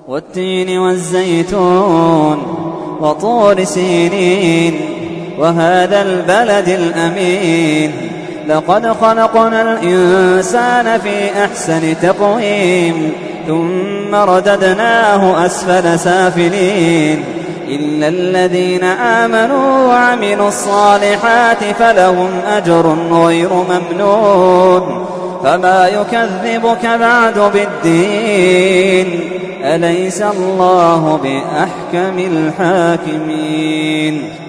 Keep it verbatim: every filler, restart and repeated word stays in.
والتين والزيتون وطور سينين وهذا البلد الأمين لقد خلقنا الإنسان في أحسن تقويم ثم رددناه أسفل سافلين إلا الذين آمنوا وعملوا الصالحات فلهم أجر غير ممنون فما يكذبك بعد بالدين أليس الله بأحكم الحاكمين.